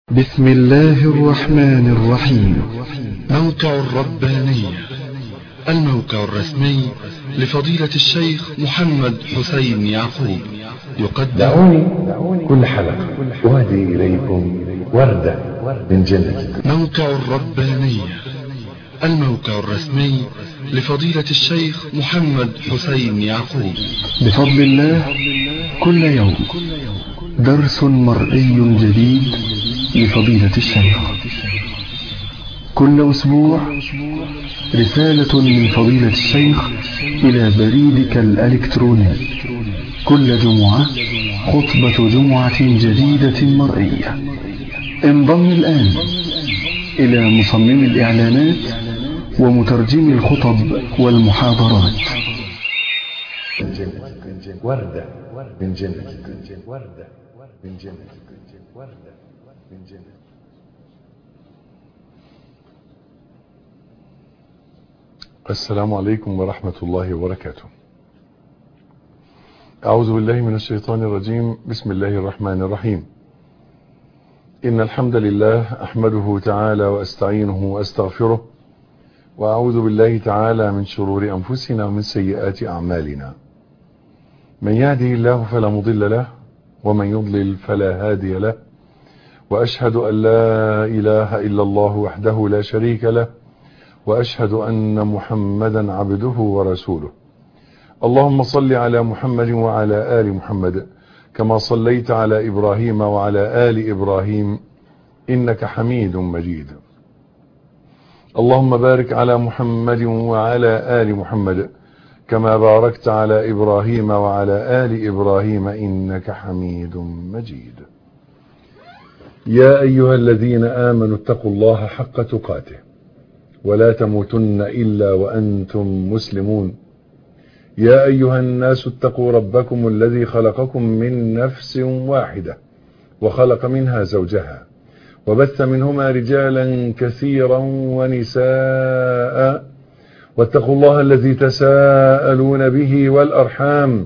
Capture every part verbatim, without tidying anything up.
بسم الله الرحمن الرحيم. موقع الربانية، الموقع الرسمي لفضيلة الشيخ محمد حسين يعقوب، يقدم دعوني كل حلقة أهدي إليكم وردة من جنة. موقع الربانية، الموقع الرسمي لفضيلة الشيخ محمد حسين يعقوب. بفضل الله كل يوم درس مرئي جديد لفضيلة الشيخ. كل أسبوع رسالة من فضيلة الشيخ إلى بريدك الإلكتروني. كل جمعة خطبة جمعة جديدة مرئية. انضم الآن إلى مصمم الإعلانات ومترجم الخطب والمحاضرات. وردة من جنة. وردة من جنة. وردة من جنة. السلام عليكم ورحمة الله وبركاته. أعوذ بالله من الشيطان الرجيم. بسم الله الرحمن الرحيم. إن الحمد لله أحمده تعالى وأستعينه وأستغفره، وأعوذ بالله تعالى من شرور أنفسنا ومن سيئات أعمالنا. من يهده الله فلا مضل له، ومن يضلل فلا هادي له، وأشهد أن لا إله إلا الله وحده لا شريك له، وأشهد أن محمدا عبده ورسوله. اللهم صل على محمد وعلى آل محمد كما صليت على إبراهيم وعلى آل إبراهيم إنك حميد مجيد. اللهم بارك على محمد وعلى آل محمد كما باركت على إبراهيم وعلى آل إبراهيم إنك حميد مجيد. يا أيها الذين آمنوا اتقوا الله حق تقاته ولا تموتن إلا وأنتم مسلمون. يا أيها الناس اتقوا ربكم الذي خلقكم من نفس واحدة وخلق منها زوجها وبث منهما رجالا كثيرا ونساء، واتقوا الله الذي تساءلون به والأرحام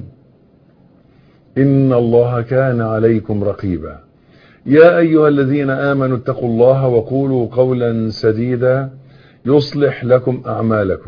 إن الله كان عليكم رقيبا. يا أيها الذين آمنوا اتقوا الله وقولوا قولا سديدا يصلح لكم أعمالكم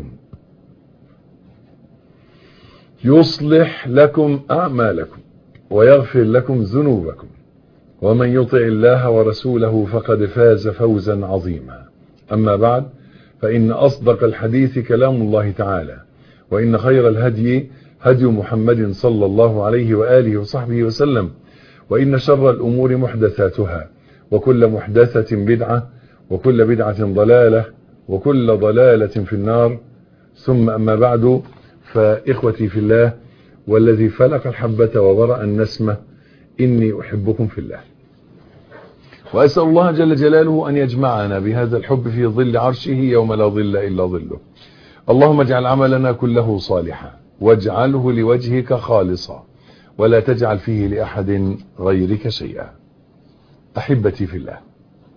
يصلح لكم أعمالكم ويغفر لكم ذنوبكم، ومن يطع الله ورسوله فقد فاز فوزا عظيما. أما بعد، فإن أصدق الحديث كلام الله تعالى، وإن خير الهدي هدي محمد صلى الله عليه وآله وصحبه وسلم، وإن شر الأمور محدثاتها، وكل محدثة بدعة، وكل بدعة ضلالة، وكل ضلالة في النار. ثم أما بعد، فإخوتي في الله والذي فلق الحبة وبرأ النسمة، إني أحبكم في الله، وأسأل الله جل جلاله أن يجمعنا بهذا الحب في ظل عرشه يوم لا ظل إلا ظله. اللهم اجعل عملنا كله صالحا، واجعله لوجهك خالصا، ولا تجعل فيه لأحد غيرك شيئا. أحبتي في الله،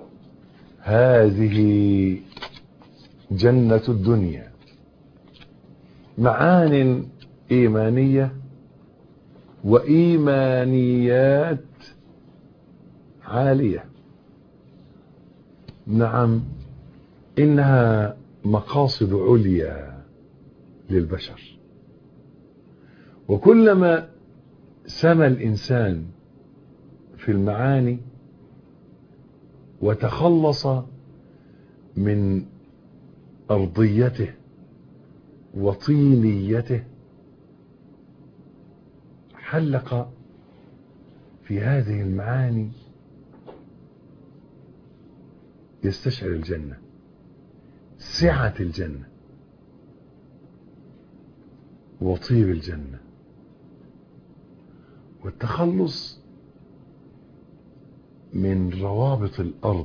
هذه جنة الدنيا، معان إيمانية وإيمانيات عالية. نعم، إنها مقاصد عليا للبشر، وكلما سمى الإنسان في المعاني وتخلص من أرضيته وطينيته، حلق في هذه المعاني يستشعر الجنة، سعة الجنة وطيب الجنة، والتخلص من روابط الأرض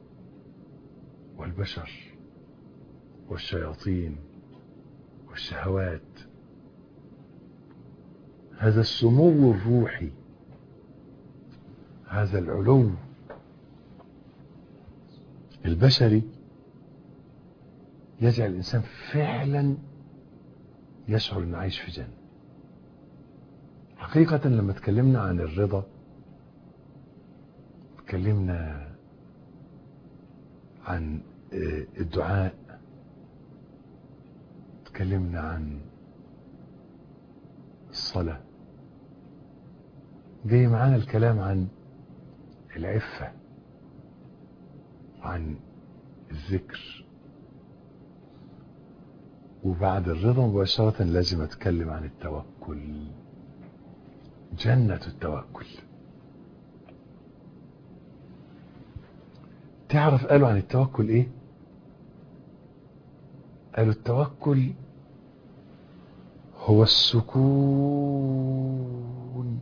والبشر والشياطين والشهوات. هذا السمو الروحي، هذا العلو البشري يجعل الإنسان فعلا يشعر أنه عايش في جنة. حقيقة لما تكلمنا عن الرضا، تكلمنا عن الدعاء، تكلمنا عن الصلاة، جاي معانا الكلام عن العفة، عن الذكر، وبعد الرضا مباشرة لازم اتكلم عن التوكل، جنة التوكل. تعرف قالوا عن التوكل ايه؟ قالوا التوكل هو السكون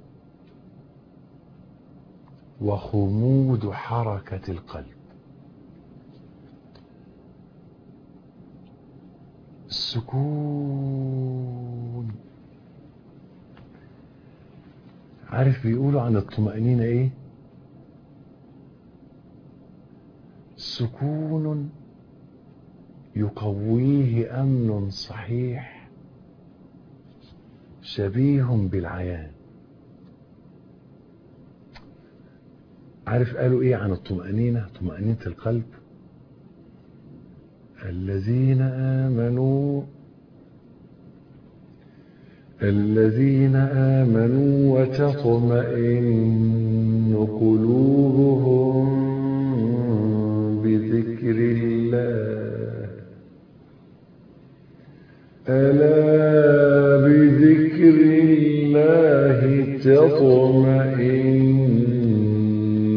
وخمود حركة القلب. السكون، عارف بيقولوا عن الطمأنينة ايه؟ سكون يقويه أمن صحيح شبيه بالعيان. عارف قالوا ايه عن الطمأنينة، طمأنينة القلب؟ الذين آمنوا الذين آمنوا وتطمئن قلوبهم بذكر الله، ألا بذكر الله تطمئن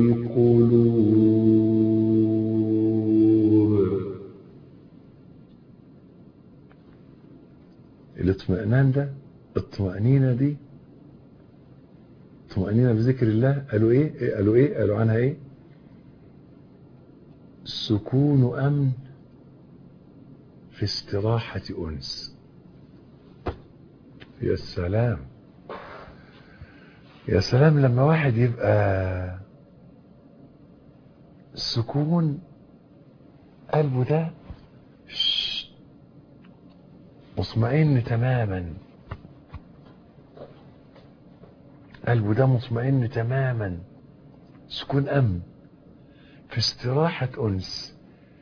القلوب. الاطمئنان ده، الطمأنينة دي، طمأنينة بذكر الله، قالوا ايه قالوا ايه قالوا عنها ايه؟ سكون أمن في استراحة أنس. يا سلام يا سلام لما واحد يبقى سكون قلبه ده مطمئن تماما، قلبه ده مطمئن تماما، سكون أمن في استراحة أنس.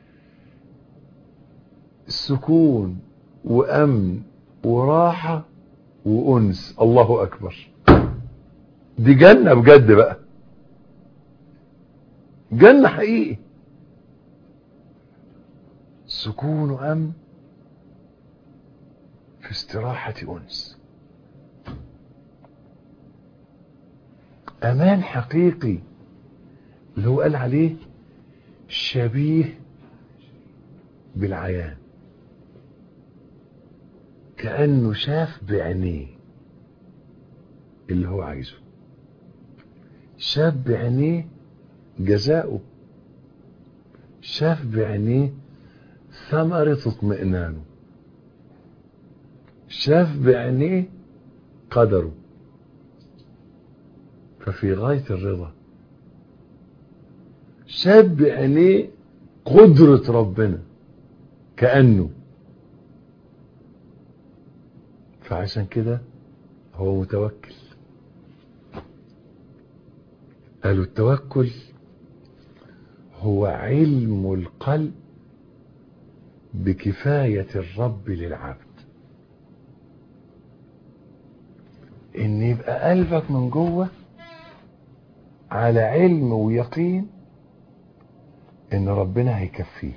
السكون وأمن وراحة وأنس، الله أكبر، دي جنة بجد بقى، جنة حقيقي. سكون وأمن في استراحة أنس، أمان حقيقي اللي هو قال عليه شبيه بالعيان، كأنه شاف بعينيه اللي هو عايزه، شاف بعينيه جزاؤه، شاف بعينيه ثمرة اطمئنانه، شاف بعينيه قدره، ففي غاية الرضا. شاف بعينيه قدرة ربنا كأنه، فعشان كده هو متوكل. قالوا التوكل هو علم القلب بكفاية الرب للعبد، ان يبقى قلبك من جوه على علم ويقين ان ربنا هيكفيك.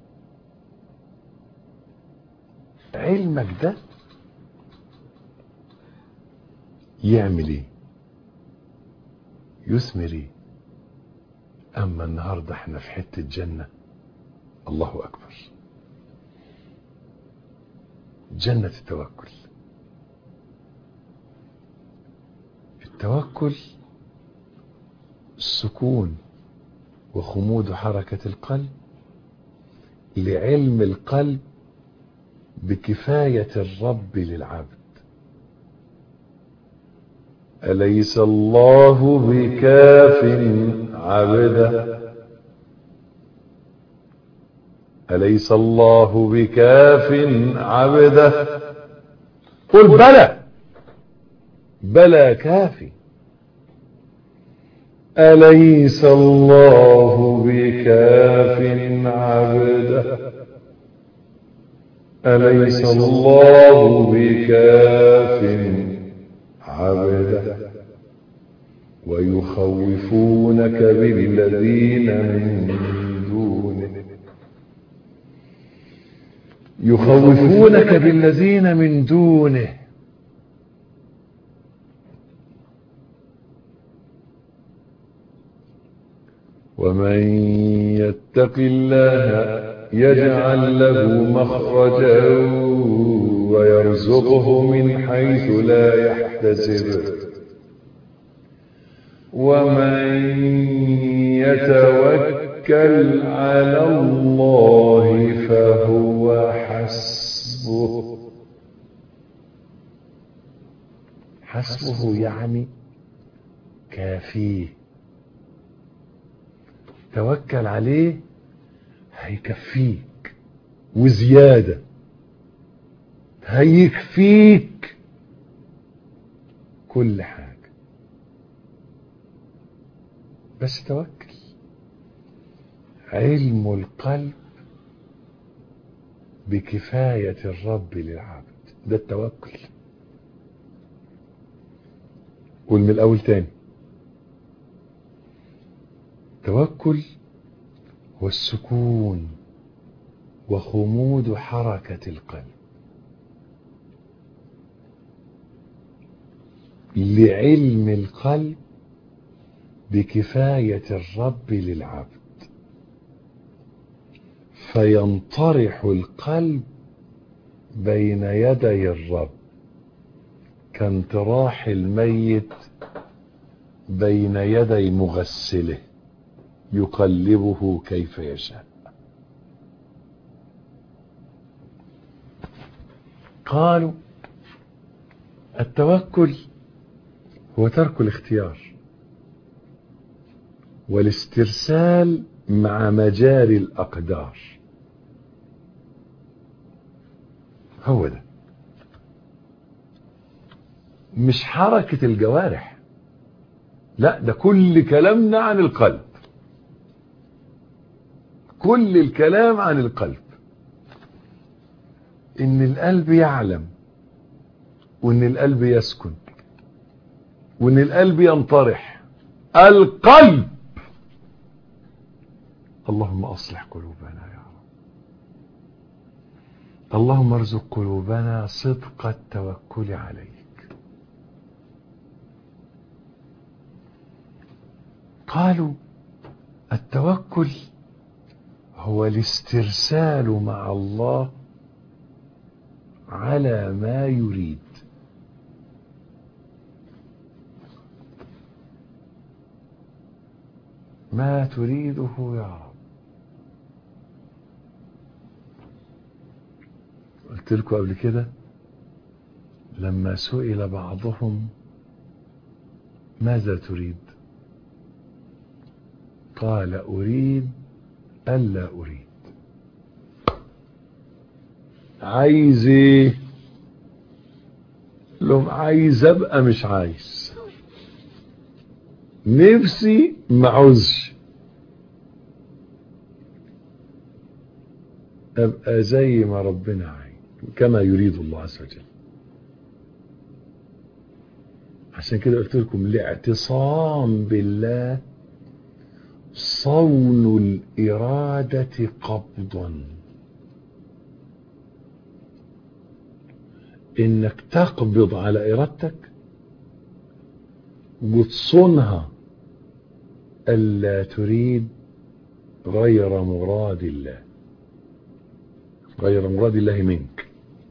علمك ده يعمل ايه؟ يثمر ايه؟ اما النهارده احنا في حته جنه، الله اكبر، جنه التوكل. التوكل السكون وخمود حركه القلب لعلم القلب بكفايه الرب للعبد. أليس الله بكاف عبده، أليس الله بكاف عبده، قل بلى بلى كافي. أليس الله بكاف أليس الله بكاف عبده ويخوفونك بالذين من دونه يخوفونك بالذين من دونه ومن يتق الله يجعل له مخرجا ويرزقه من حيث لا يحتسب ومن يتوكل على الله فهو حسبه. حسبه يعني كافيه، توكل عليه هيكفيك وزيادة، هيكفيك كل حاجة، بس توكل. علم القلب بكفاية الرب للعبد، ده التوكل. قول من الأول تاني. توكل هو السكون وخمود حركة القلب لعلم القلب بكفاية الرب للعبد، فينطرح القلب بين يدي الرب كانطراح الميت بين يدي مغسله يقلبه كيف يشاء. قالوا التوكل هو ترك الاختيار والاسترسال مع مجاري الأقدار. هو ده، مش حركة الجوارح، لا، ده كل كلامنا عن القلب، كل الكلام عن القلب. ان القلب يعلم، وان القلب يسكن، وان القلب ينطرح. القلب. اللهم اصلح قلوبنا يا رب. اللهم ارزق قلوبنا صدق التوكل عليك. قالوا التوكل هو الاسترسال مع الله على ما يريد. ما تريده يا رب. قلت لكم قبل كده لما سئل بعضهم ماذا تريد؟ قال أريد ألا أريد. عايز ايه؟ لهم عايز ابقى مش عايز، نفسي معوزش، ابقى زي ما ربنا عايز كما يريد الله عز وجل. عشان كده قلت لكم الاعتصام بالله صون الإرادة قبضا، انك تقبض على ارادتك وتصونها الا تريد غير مراد الله، غير مراد الله منك،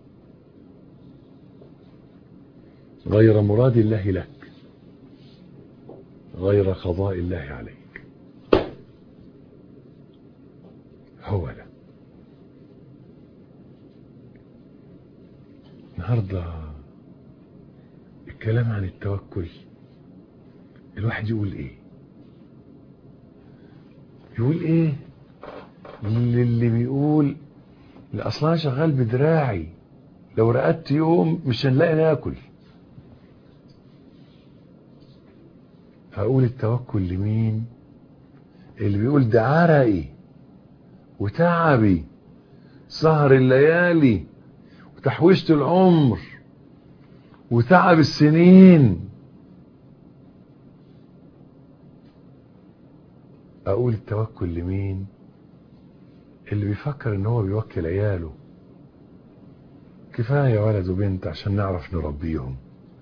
غير مراد الله لك، غير قضاء الله عليك. هو ده. النهارده الكلام عن التوكل، الواحد يقول ايه؟ يقول ايه اللي بيقول اصلا شغال بدراعي، لو رقدت يوم مش هنلاقي ناكل. هقول التوكل لمين؟ اللي بيقول ده عرقي وتعبي، سهر الليالي وتحويشة العمر وتعب السنين. اقول التوكل لمين؟ اللي بيفكر ان هو بيوكل عياله. كفاية ولد وبنت عشان نعرف نربيهم.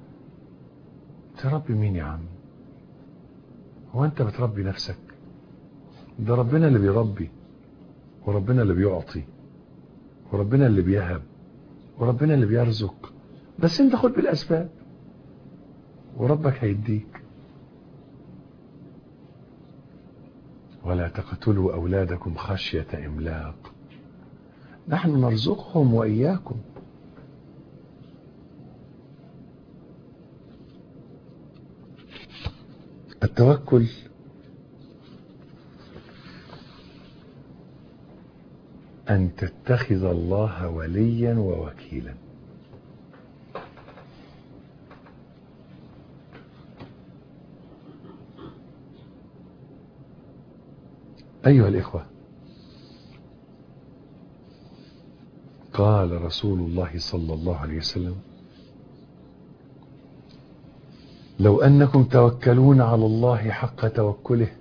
تربي مين يا عم؟ هو انت بتربي نفسك؟ ده ربنا اللي بيربي، وربنا اللي بيعطي، وربنا اللي بيهب، وربنا اللي بيرزق. بس انت خد بالاسباب وربك هيديك. ولا تقتلوا اولادكم خشية املاق نحن نرزقهم واياكم. التوكل أن تتخذ الله وليا ووكيلا. أيها الإخوة، قال رسول الله صلى الله عليه وسلم: لو أنكم توكلون على الله حق توكله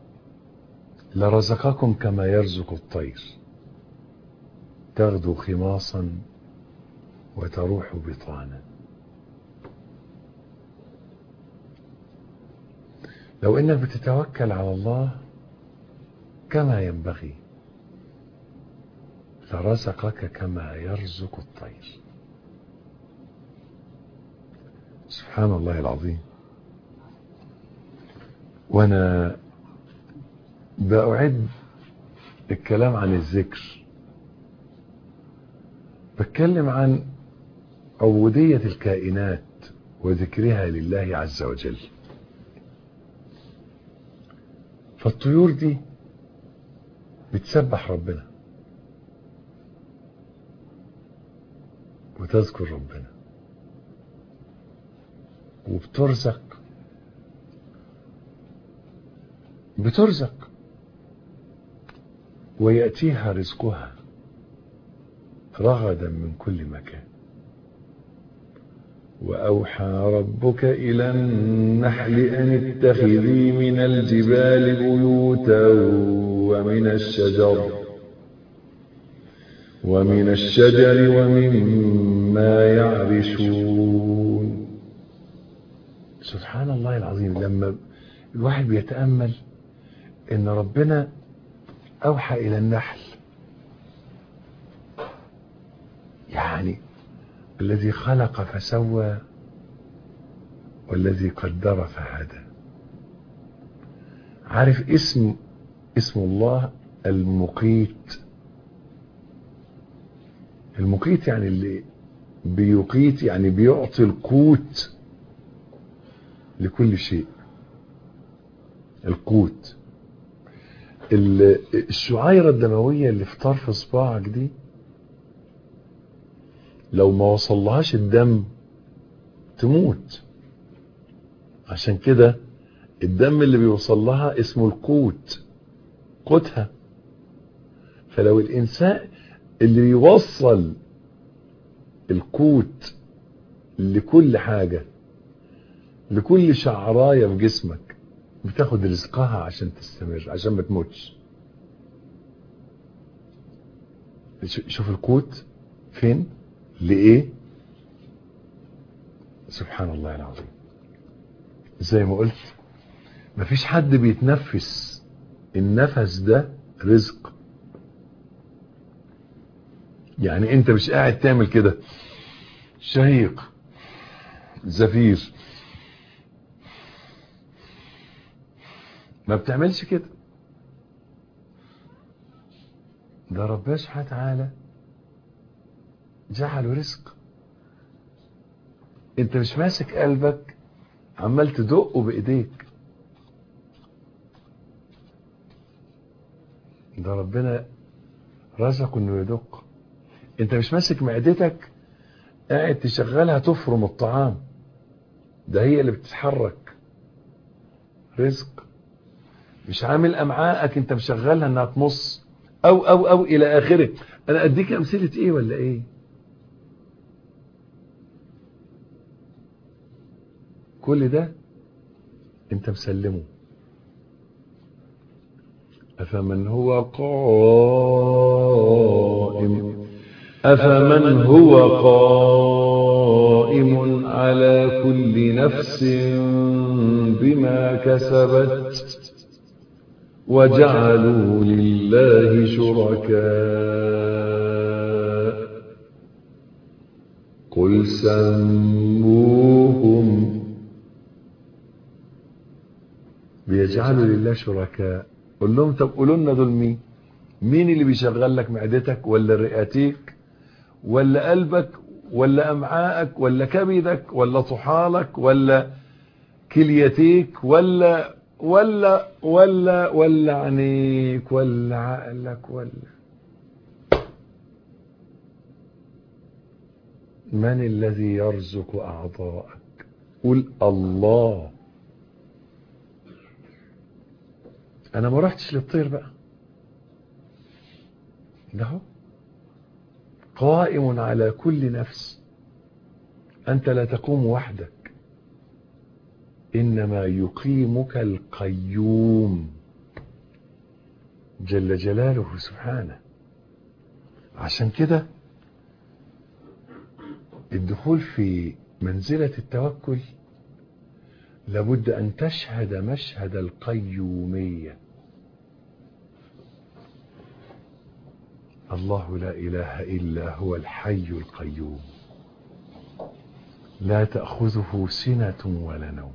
لرزقكم كما يرزق الطير تغدو خماصا وتروح بطانا. لو انك بتتوكل على الله كما ينبغي لرزقك كما يرزق الطير. سبحان الله العظيم. وانا بأعد الكلام عن الذكر بتكلم عن عبودية الكائنات وذكرها لله عز وجل. فالطيور دي بتسبح ربنا وتذكر ربنا وبترزق بترزق ويأتيها رزقها رغدا من كل مكان. وأوحى ربك إلى النحل أن اتخذي من الجبال بيوتا ومن الشجر ومن الشجر ومما يعرشون. سبحان الله العظيم. لما الواحد بيتأمل إن ربنا أوحى إلى النحل، يعني الذي خلق فسوى والذي قدر فهدى. عارف اسم اسم الله المقيت. المقيت يعني اللي بيقيت، يعني بيعطي القوت لكل شيء. القوت الشعيرة الدموية اللي في طرف صباعك دي لو ما وصلهاش الدم تموت. عشان كده الدم اللي بيوصل لها اسمه القوت، قوتها. فلو الإنسان اللي بيوصل القوت لكل حاجة، لكل شعراية في جسمك، بتاخد رزقها عشان تستمر، عشان ما تموتش. شوف القوت فين لإيه. سبحان الله العظيم. زي ما قلت مفيش حد بيتنفس، النفس ده رزق. يعني انت مش قاعد تعمل كده شهيق زفير، ما بتعملش كده. ده ربنا سبحانه وتعالى جعله رزق. انت مش ماسك قلبك عمال تدقه بايديك، ده ربنا رزقه انه يدق. انت مش ماسك معدتك قاعد تشغلها تفرم الطعام، ده هي اللي بتتحرك، رزق. مش عامل امعائك انت مشغلها انها تمص او او او الى اخره. انا اديك امثله ايه ولا ايه؟ كل ده انت مسلمه. أفمن هو قائم أفمن هو قائم على كل نفس بما كسبت وجعلوا لله شركاء قل سموهم بيجعلوا لله شركاء. قل لهم طب قولوا لنا دول مين؟ مين اللي بيشغل لك معدتك ولا رئتيك ولا قلبك ولا امعائك ولا كبدك ولا طحالك ولا كليتيك ولا ولا ولا ولا عينيك ولا عقلك ولا من الذي يرزق اعضاءك؟ قل الله. انا ما رحتش للطير بقى، ده هو قائم على كل نفس. انت لا تقوم وحدك، انما يقيمك القيوم جل جلاله سبحانه. عشان كده الدخول في منزلة التوكل لابد ان تشهد مشهد القيومية. الله لا اله الا هو الحي القيوم لا تأخذه سنة ولا نوم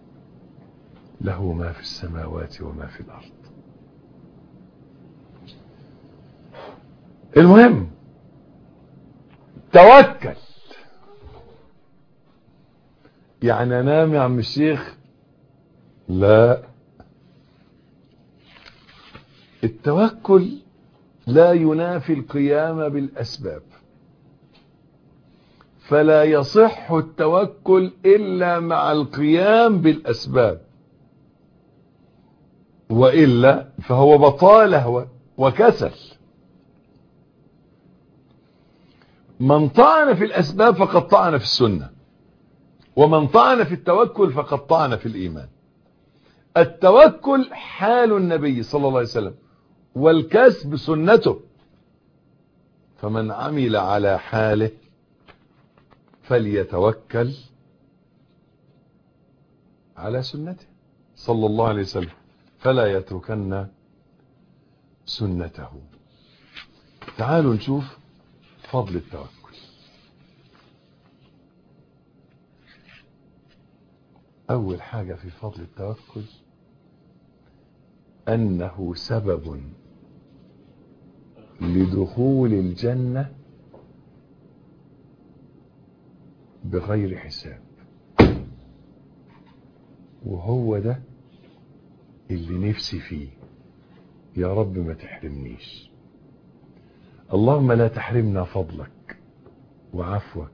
له ما في السماوات وما في الارض. المهم توكل. يعني انام يا عم الشيخ؟ لا، التوكل لا ينافي القيام بالاسباب، فلا يصح التوكل الا مع القيام بالاسباب، والا فهو بطاله وكسل. من طعن في الاسباب فقد طعن في السنة، ومن طعن في التوكل فقد طعن في الايمان. التوكل حال النبي صلى الله عليه وسلم والكسب سنته، فمن عمل على حاله فليتوكل على سنته صلى الله عليه وسلم فلا يتركن سنته. تعالوا نشوف فضل التوكل. أول حاجة في فضل التوكل أنه سبب لدخول الجنة بغير حساب، وهو ده اللي نفسي فيه. يا رب ما تحرمنيش، اللهم لا تحرمنا فضلك وعفوك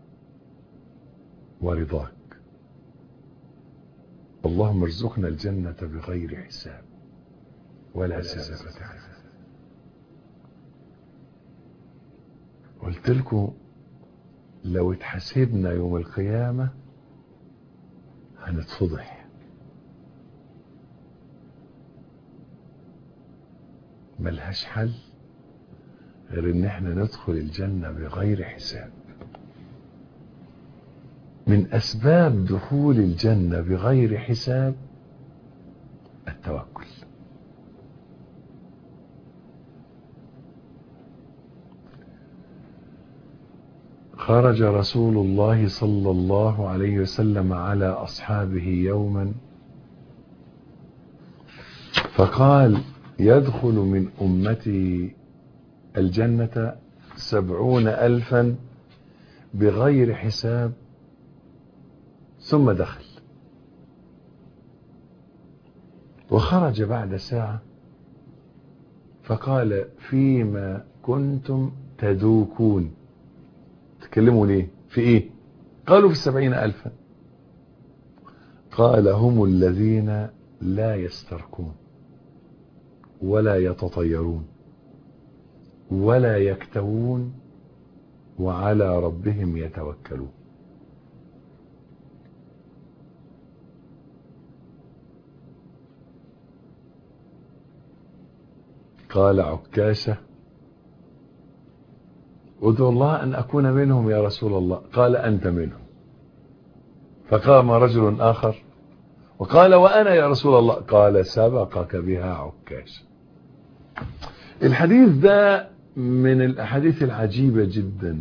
ورضاك. اللهم ارزقنا الجنة بغير حساب ولا سابقة عذاب. قلت لكم لو اتحاسبنا يوم القيامة هنتفضح، ملهاش حل غير ان احنا ندخل الجنة بغير حساب. من اسباب دخول الجنة بغير حساب التوكل. خرج رسول الله صلى الله عليه وسلم على أصحابه يوما فقال: يدخل من أمتي الجنة سبعون ألفا بغير حساب. ثم دخل وخرج بعد ساعة فقال: فيما كنتم تدوكون؟ تكلموا ليه؟ في ايه؟ قالوا في السبعين ألفا. قال: هم الذين لا يسترقون ولا يتطيرون ولا يكتوون وعلى ربهم يتوكلون. قال عكاشة ادعو الله أن أكون منهم يا رسول الله. قال أنت منهم. فقام رجل آخر وقال وأنا يا رسول الله. قال سبقك بها عكاشة. الحديث ده من الأحاديث العجيبة جدا.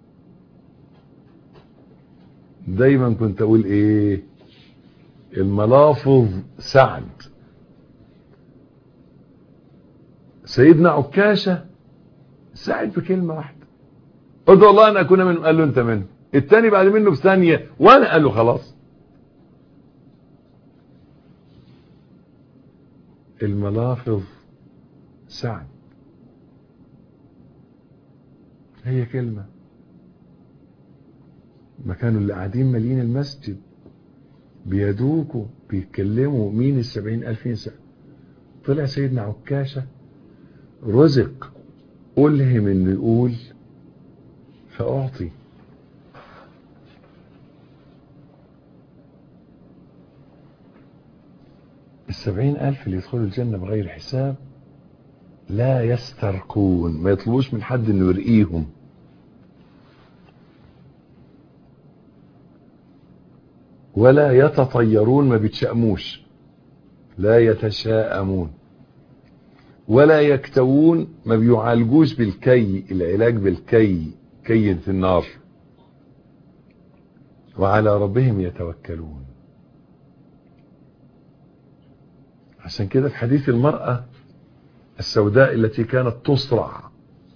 دايما كنت أقول إيه؟ الملافظ سعد. سيدنا عكاشة سعد بكلمة واحدة، ادعو الله أن أكون منهم. قال له أنت منه. الثاني بعد منه بثانية وأنا، قال له خلاص. الملافظ سعد، هي كلمة. ما كانوا اللي قاعدين مالين المسجد بيدوكوا بيتكلموا مين السبعين ألف ينسى. طلع سيدنا عكاشة رزق ألهم إنه يقول فأعطي. السبعين ألف اللي يدخلوا الجنة بغير حساب لا يسترقون، ما يطلبوش من حد إنه يرقيهم. ولا يتطيرون، ما بيتشأموش. لا يتشاءمون. ولا يكتوون، ما بيعالجوش بالكي، العلاج بالكي، كية النار. وعلى ربهم يتوكلون. عشان كده في حديث المرأة السوداء التي كانت تصرع،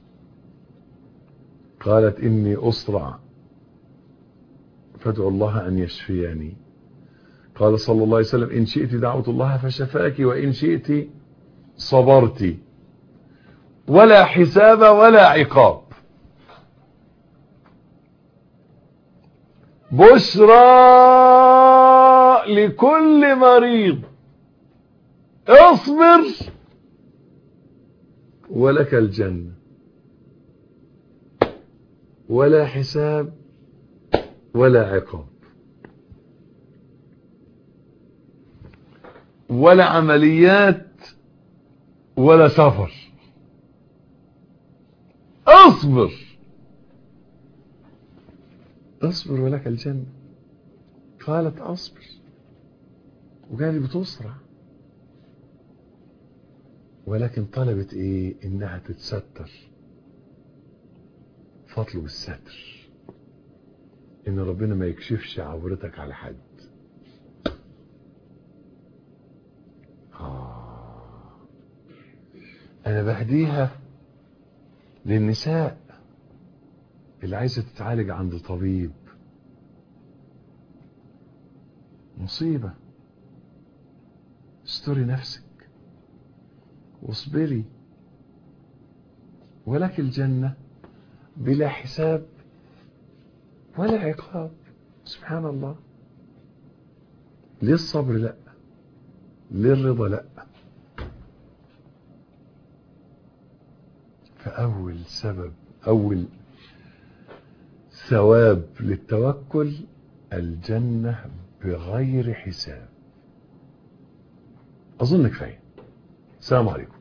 قالت إني أصرع فادعوا الله أن يشفيني. قال صلى الله عليه وسلم إن شئت دعوت الله فشفاك وإن شئت صبرت ولا حساب ولا عقاب. بشرى لكل مريض اصبر ولك الجنة ولا حساب ولا عقاب ولا عمليات ولا سفر. اصبر اصبر ولك الجنة. قالت اصبر وقالت بتصرع، ولكن طلبت ايه؟ انها تتستر. فاطلب الستر، ان ربنا ما يكشفش عورتك على حد. آه. انا بهديها للنساء اللي عايزة تتعالج عند طبيب. مصيبة. استري نفسك واصبري ولك الجنة بلا حساب ولا عقاب. سبحان الله. ليه الصبر لا؟ ليه الرضا لا؟ فأول سبب، أول ثواب للتوكل الجنة بغير حساب. أظن كفاية. السلام عليكم.